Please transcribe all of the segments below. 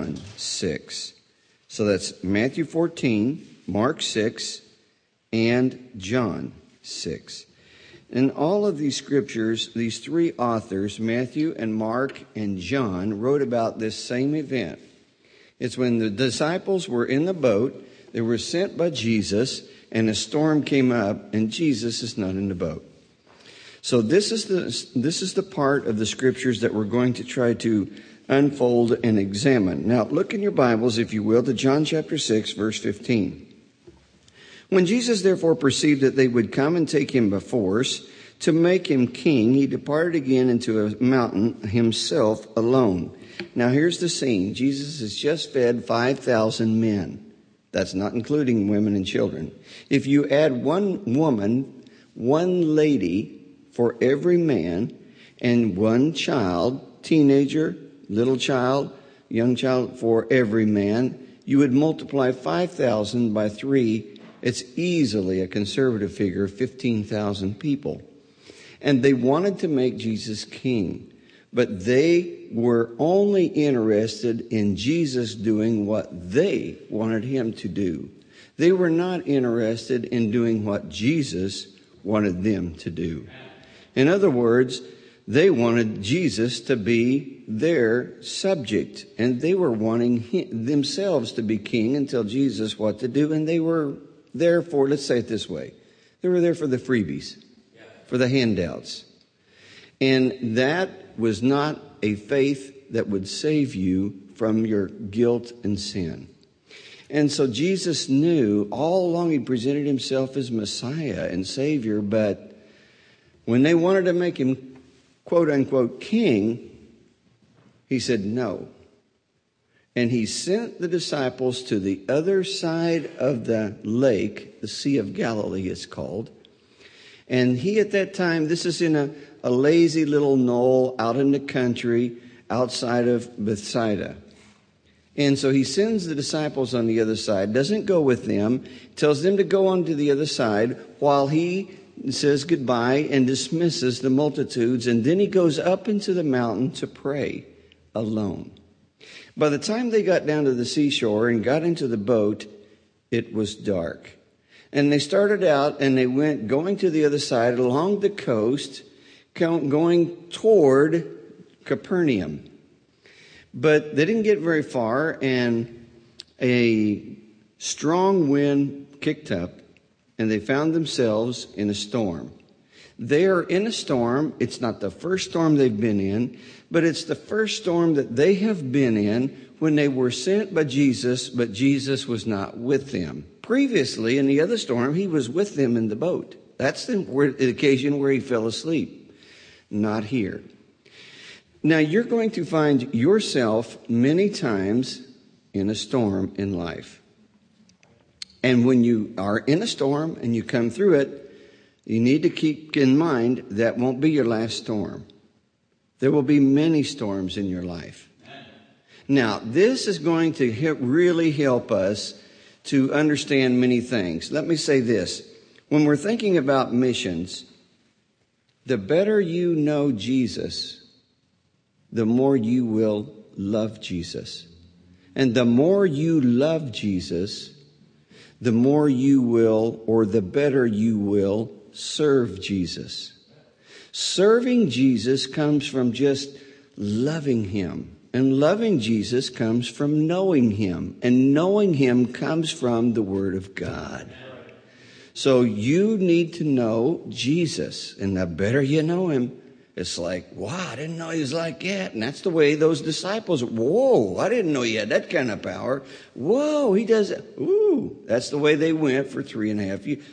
John 6. So that's Matthew 14, Mark 6, and John 6. In all of these scriptures, these three authors, Matthew and Mark and John, wrote about this same event. It's when the disciples were in the boat, they were sent by Jesus, and a storm came up, and Jesus is not in the boat. So this is the part of the scriptures that we're going to try to unfold and examine. Now, look in your Bibles, if you will, to John chapter 6, verse 15. When Jesus therefore perceived that they would come and take him by force to make him king, he departed again into a mountain himself alone. Now here's the scene. Jesus has just fed 5,000 men. That's not including women and children. If you add one woman, one lady for every man, and one child, teenager, little child, young child for every man, you would multiply 5,000 by 3. It's easily a conservative figure of 15,000 people. And they wanted to make Jesus king, but they were only interested in Jesus doing what they wanted him to do. They were not interested in doing what Jesus wanted them to do. In other words, they wanted Jesus to be their subject, and they were wanting themselves to be king and tell Jesus what to do, and they were therefore, let's say it this way, they were there for the freebies, for the handouts. And that was not a faith that would save you from your guilt and sin. And so Jesus knew all along he presented himself as Messiah and Savior, but when they wanted to make him, quote unquote, king, he said no. And he sent the disciples to the other side of the lake, the Sea of Galilee it's called. And he at that time, this is in a lazy little knoll out in the country outside of Bethsaida. And so he sends the disciples on the other side, doesn't go with them, tells them to go on to the other side while he says goodbye and dismisses the multitudes. And then he goes up into the mountain to pray alone. By the time they got down to the seashore and got into the boat, it was dark. And they started out and they went going to the other side along the coast, going toward Capernaum. But they didn't get very far, and a strong wind kicked up, and they found themselves in a storm. They are in a storm. It's not the first storm they've been in, but it's the first storm that they have been in when they were sent by Jesus, but Jesus was not with them. Previously, in the other storm, he was with them in the boat. That's the occasion where he fell asleep. Not here. Now, you're going to find yourself many times in a storm in life. And when you are in a storm and you come through it, you need to keep in mind that won't be your last storm. There will be many storms in your life. Now, this is going to really help us to understand many things. Let me say this. When we're thinking about missions, the better you know Jesus, the more you will love Jesus. And the more you love Jesus, the more you will, or the better you will, serve Jesus. Serving Jesus comes from just loving him. And loving Jesus comes from knowing him. And knowing him comes from the Word of God. So you need to know Jesus. And the better you know him, it's like, wow, I didn't know he was like that. And that's the way those disciples, whoa, I didn't know he had that kind of power. Whoa, he does it. Ooh, that's the way they went for 3.5 years.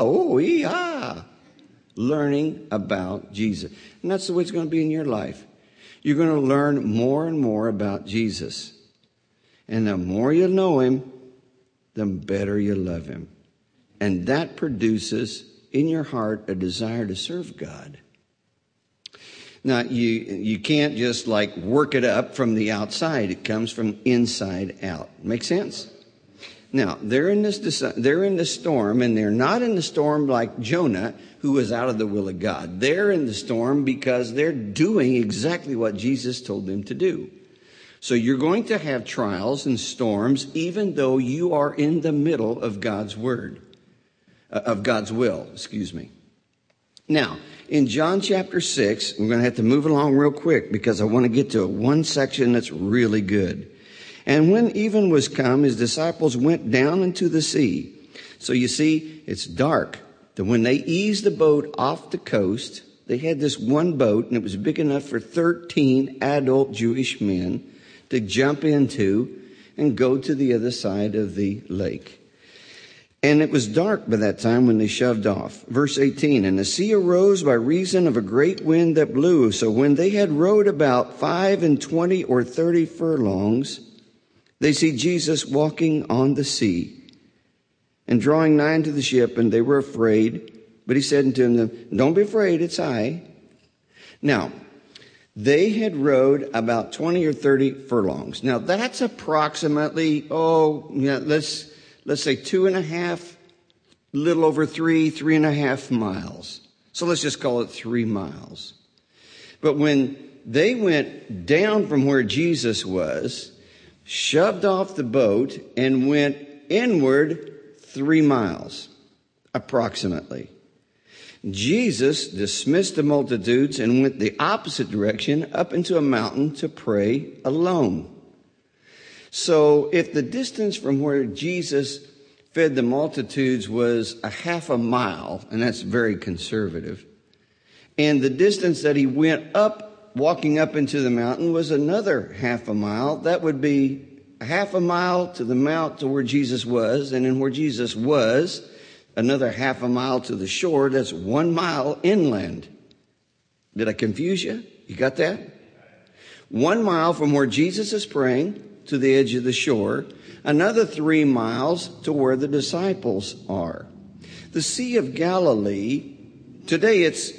Learning about Jesus. And that's the way it's going to be in your life. You're going to learn more and more about Jesus. And the more you know him, the better you love him. And that produces in your heart a desire to serve God. Now, you can't just like work it up from the outside. It comes from inside out. Make sense? Now, they're in this storm, and they're not in the storm like Jonah, who was out of the will of God. They're in the storm because they're doing exactly what Jesus told them to do. So you're going to have trials and storms, even though you are in the middle of God's will, Now, in John chapter 6, we're going to have to move along real quick because I want to get to one section that's really good. And when even was come, his disciples went down into the sea. So you see, it's dark. When they eased the boat off the coast, they had this one boat, and it was big enough for 13 adult Jewish men to jump into and go to the other side of the lake. And it was dark by that time when they shoved off. Verse 18, and the sea arose by reason of a great wind that blew. So when they had rowed about 25 or 30 furlongs, they see Jesus walking on the sea and drawing nigh unto the ship, and they were afraid. But he said unto them, don't be afraid, it's I. Now, they had rowed about 20 or 30 furlongs. Now, that's approximately, let's say 2.5, little over 3.5 miles. So let's just call it 3 miles. But when they went down from where Jesus was, shoved off the boat, and went inward 3 miles, approximately, Jesus dismissed the multitudes and went the opposite direction up into a mountain to pray alone. So if the distance from where Jesus fed the multitudes was a half a mile, and that's very conservative, and the distance that he went up, walking up into the mountain, was another half a mile, that would be a half a mile to the mount to where Jesus was, and then where Jesus was, another half a mile to the shore. That's 1 mile inland. Did I confuse you? You got that? 1 mile from where Jesus is praying to the edge of the shore, another 3 miles to where the disciples are. The Sea of Galilee, today it's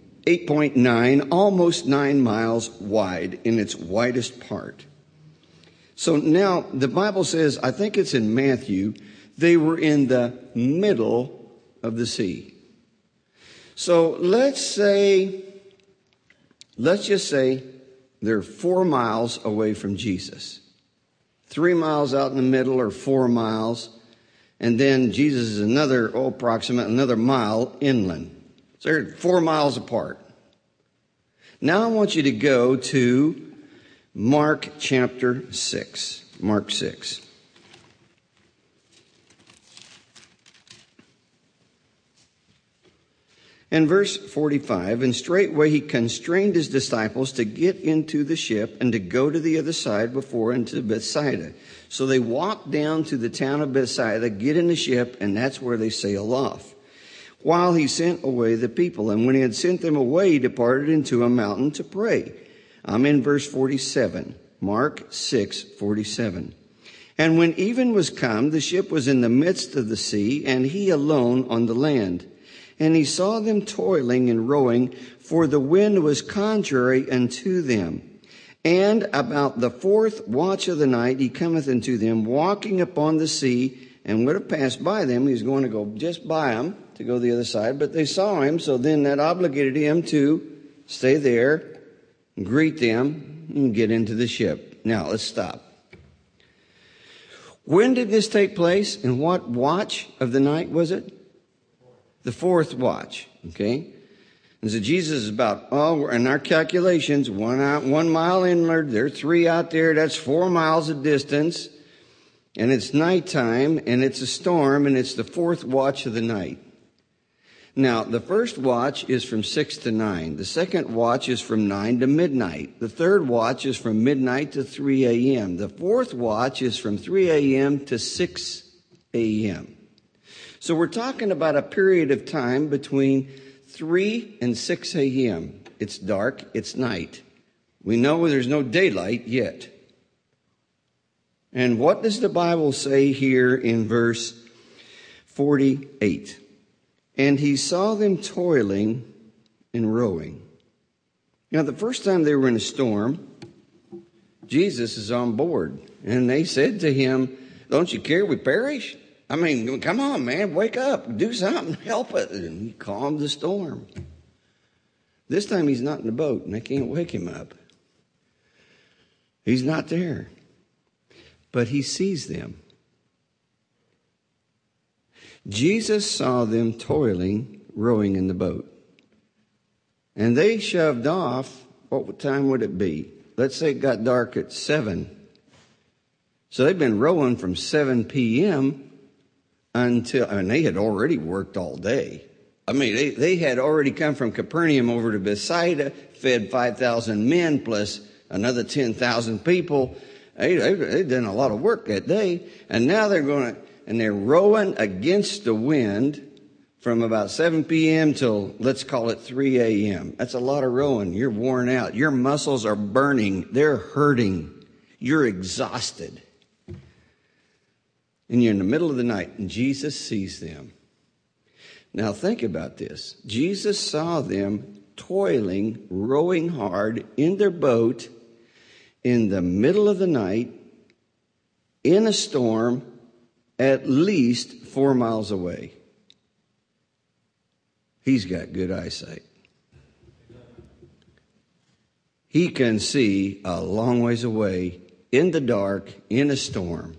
8.9, almost 9 miles wide in its widest part. So now the Bible says, I think it's in Matthew, they were in the middle of the sea. So let's just say they're 4 miles away from Jesus. 3 miles out in the middle, or 4 miles. And then Jesus is another mile inland. So they're 4 miles apart. Now I want you to go to Mark chapter 6. Mark 6. And verse 45, and straightway he constrained his disciples to get into the ship and to go to the other side before into Bethsaida. So they walked down to the town of Bethsaida, get in the ship, and that's where they sail off. While he sent away the people, and when he had sent them away, he departed into a mountain to pray. I'm in verse 47, Mark 6:47. And when even was come, the ship was in the midst of the sea, and he alone on the land. And he saw them toiling and rowing, for the wind was contrary unto them. And about the 4th watch of the night he cometh unto them, walking upon the sea, and would have passed by them. He was going to go just by them to go the other side, but they saw him, so then that obligated him to stay there, greet them, and get into the ship. Now, let's stop. When did this take place? And what watch of the night was it? The 4th watch, okay? And so Jesus is about, in our calculations, 1 mile inward, there are 3 out there, that's 4 miles of distance, and it's nighttime, and it's a storm, and it's the 4th watch of the night. Now, the first watch is from 6 to 9. The second watch is from 9 to midnight. The third watch is from midnight to 3 a.m. The 4th watch is from 3 a.m. to 6 a.m. So we're talking about a period of time between 3 and 6 a.m. It's dark, it's night. We know there's no daylight yet. And what does the Bible say here in verse 48? And he saw them toiling and rowing. Now, the first time they were in a storm, Jesus is on board. And they said to him, don't you care we perish? I mean, come on, man, wake up, do something, help us. And he calmed the storm. This time he's not in the boat, and they can't wake him up. He's not there. But he sees them. Jesus saw them toiling, rowing in the boat. And they shoved off. What time would it be? Let's say it got dark at 7. So they've been rowing from 7 p.m. until, they had already worked all day. They had already come from Capernaum over to Bethsaida, fed 5,000 men plus another 10,000 people. They'd done a lot of work that day. And now they're rowing against the wind from about 7 p.m. till, let's call it 3 a.m. That's a lot of rowing. You're worn out. Your muscles are burning. They're hurting. You're exhausted. And you're in the middle of the night, and Jesus sees them. Now think about this. Jesus saw them toiling, rowing hard in their boat in the middle of the night in a storm at least 4 miles away. He's got good eyesight. He can see a long ways away in the dark in a storm.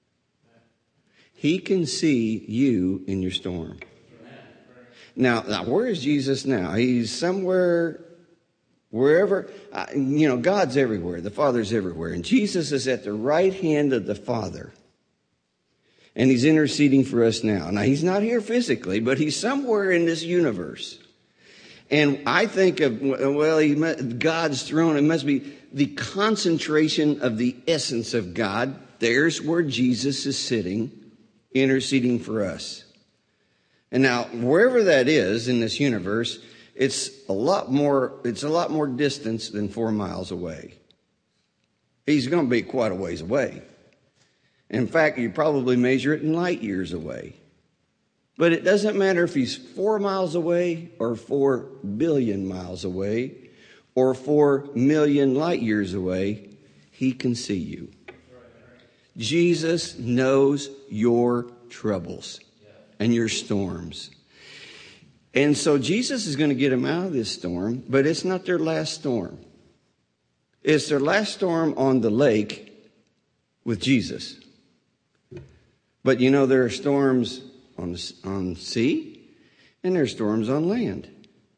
He can see you in your storm. Now, where is Jesus now? He's somewhere, wherever. God's everywhere. The Father's everywhere. And Jesus is at the right hand of the Father. And he's interceding for us now. Now, he's not here physically, but he's somewhere in this universe. And I think of, God's throne, it must be the concentration of the essence of God. There's where Jesus is sitting, interceding for us. And now, wherever that is in this universe, it's a lot more distance than 4 miles away. He's going to be quite a ways away. In fact, you probably measure it in light years away. But it doesn't matter if he's 4 miles away or 4 billion miles away or 4 million light years away, he can see you. Jesus knows your troubles and your storms. And so Jesus is going to get them out of this storm, but it's not their last storm. It's their last storm on the lake with Jesus. But there are storms on sea and there are storms on land.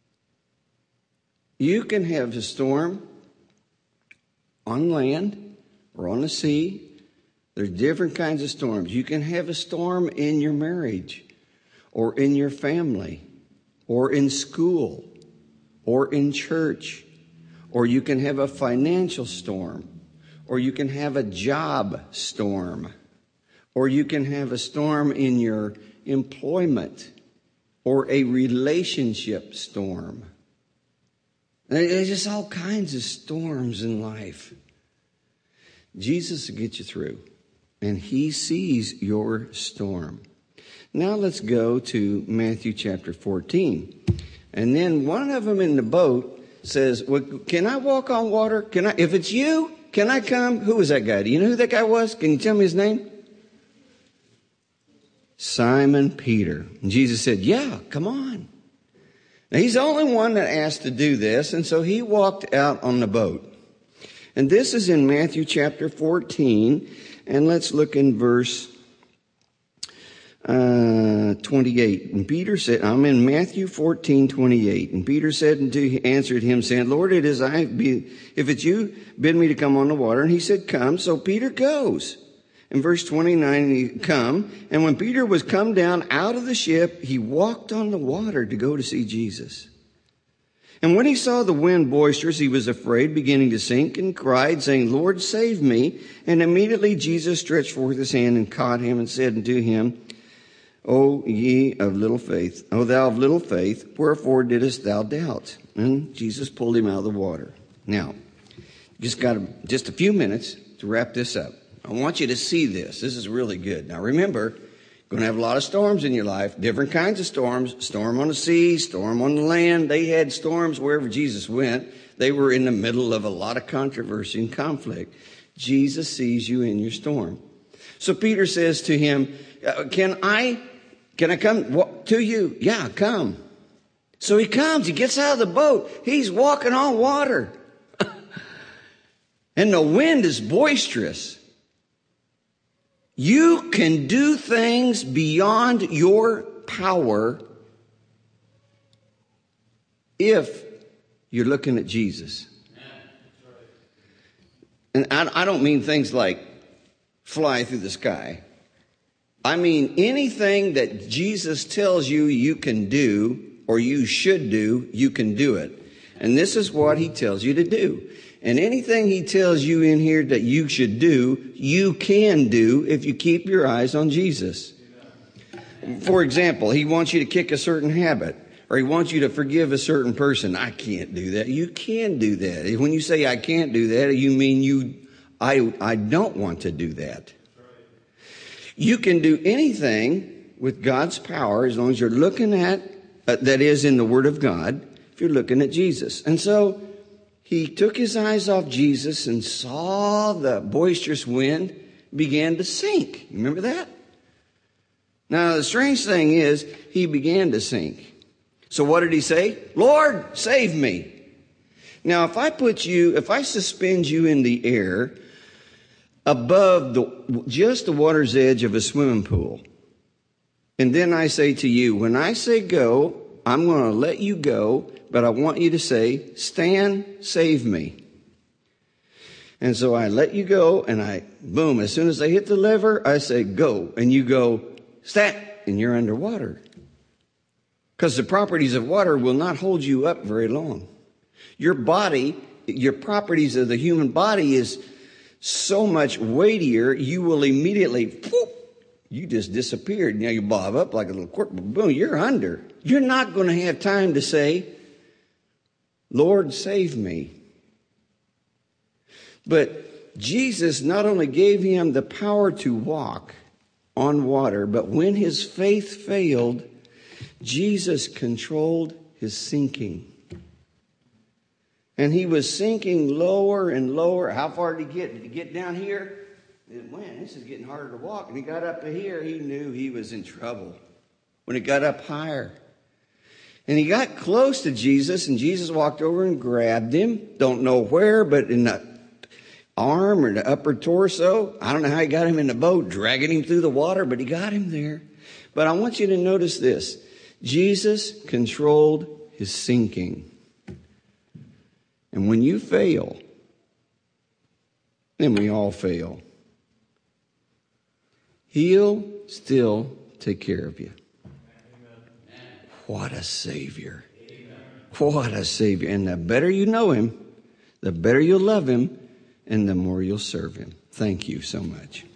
You can have a storm on land or on the sea. There's different kinds of storms. You can have a storm in your marriage or in your family or in school or in church, or you can have a financial storm, or you can have a job storm, or you can have a storm in your employment or a relationship storm. There's just all kinds of storms in life. Jesus will get you through, and he sees your storm. Now let's go to Matthew chapter 14. And then one of them in the boat says, well, can I walk on water? If it's you, can I come? Who was that guy? Do you know who that guy was? Can you tell me his name? Simon Peter. And Jesus said, yeah, come on. Now, he's the only one that asked to do this, and so he walked out on the boat. And this is in Matthew chapter 14, and let's look in verse 28. And Peter said, I'm in Matthew 14:28. And Peter answered him, saying, Lord, it is I. If it's you, bid me to come on the water. And he said, come. So Peter goes. In verse 29, he come, and when Peter was come down out of the ship, he walked on the water to go to see Jesus. And when he saw the wind boisterous, he was afraid, beginning to sink, and cried, saying, Lord, save me. And immediately Jesus stretched forth his hand and caught him and said unto him, O thou of little faith, wherefore didst thou doubt? And Jesus pulled him out of the water. Now, just a few minutes to wrap this up. I want you to see this. This is really good. Now remember, you're going to have a lot of storms in your life, different kinds of storms, storm on the sea, storm on the land. They had storms wherever Jesus went. They were in the middle of a lot of controversy and conflict. Jesus sees you in your storm. So Peter says to him, can I come to you? Yeah, come. So he comes, he gets out of the boat. He's walking on water. and the wind is boisterous. You can do things beyond your power if you're looking at Jesus. And I don't mean things like fly through the sky. I mean anything that Jesus tells you you can do or you should do, you can do it. And this is what he tells you to do. And anything he tells you in here that you should do, you can do if you keep your eyes on Jesus. For example, he wants you to kick a certain habit, or he wants you to forgive a certain person. I can't do that. You can do that. When you say I can't do that, you mean I don't want to do that. You can do anything with God's power as long as you're looking at, that is in the Word of God, if you're looking at Jesus. And so he took his eyes off Jesus and saw the boisterous wind began to sink. You remember that? Now, the strange thing is, he began to sink. So what did he say? Lord, save me. Now, if I suspend you in the air above just the water's edge of a swimming pool, and then I say to you, when I say go, I'm going to let you go, but I want you to say, stand, save me. And so I let you go, and boom, as soon as I hit the lever, I say, go. And you go, stand, and you're underwater. Because the properties of water will not hold you up very long. Your body, your properties of the human body is so much weightier, you will immediately, whoop, you just disappeared. Now you bob up like a little cork, boom, you're under. You're not going to have time to say, Lord, save me. But Jesus not only gave him the power to walk on water, but when his faith failed, Jesus controlled his sinking. And he was sinking lower and lower. How far did he get? Did he get down here? Man, this is getting harder to walk. And he got up to here. He knew he was in trouble when he got up higher. And he got close to Jesus, and Jesus walked over and grabbed him. Don't know where, but in the arm or the upper torso. I don't know how he got him in the boat, dragging him through the water, but he got him there. But I want you to notice this. Jesus controlled his sinking. And when you fail, and we all fail, he'll still take care of you. What a Savior. What a Savior. And the better you know him, the better you'll love him, and the more you'll serve him. Thank you so much.